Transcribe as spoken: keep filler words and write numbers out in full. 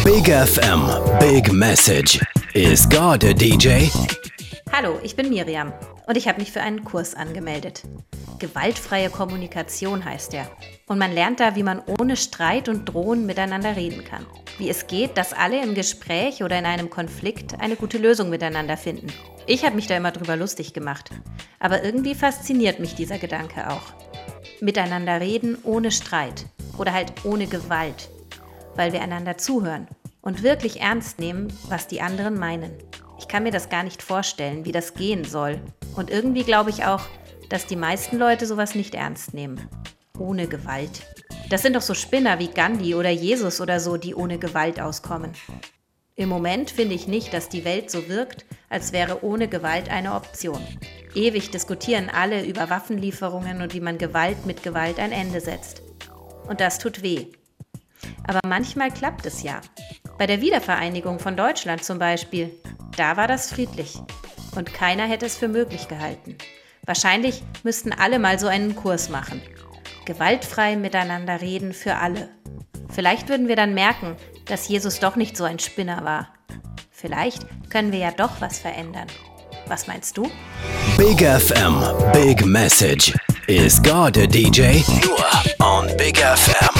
Big F M, Big Message. Is God a D J? Hallo, ich bin Miriam und ich habe mich für einen Kurs angemeldet. Gewaltfreie Kommunikation heißt er. Und man lernt da, wie man ohne Streit und Drohen miteinander reden kann. Wie es geht, dass alle im Gespräch oder in einem Konflikt eine gute Lösung miteinander finden. Ich habe mich da immer drüber lustig gemacht. Aber irgendwie fasziniert mich dieser Gedanke auch. Miteinander reden ohne Streit oder halt ohne Gewalt. Weil wir einander zuhören und wirklich ernst nehmen, was die anderen meinen. Ich kann mir das gar nicht vorstellen, wie das gehen soll. Und irgendwie glaube ich auch, dass die meisten Leute sowas nicht ernst nehmen. Ohne Gewalt. Das sind doch so Spinner wie Gandhi oder Jesus oder so, die ohne Gewalt auskommen. Im Moment finde ich nicht, dass die Welt so wirkt, als wäre ohne Gewalt eine Option. Ewig diskutieren alle über Waffenlieferungen und wie man Gewalt mit Gewalt ein Ende setzt. Und das tut weh. Aber manchmal klappt es ja. Bei der Wiedervereinigung von Deutschland zum Beispiel, da war das friedlich. Und keiner hätte es für möglich gehalten. Wahrscheinlich müssten alle mal so einen Kurs machen. Gewaltfrei miteinander reden für alle. Vielleicht würden wir dann merken, dass Jesus doch nicht so ein Spinner war. Vielleicht können wir ja doch was verändern. Was meinst du? Big F M, Big Message. Is God a D J? Nur on Big F M.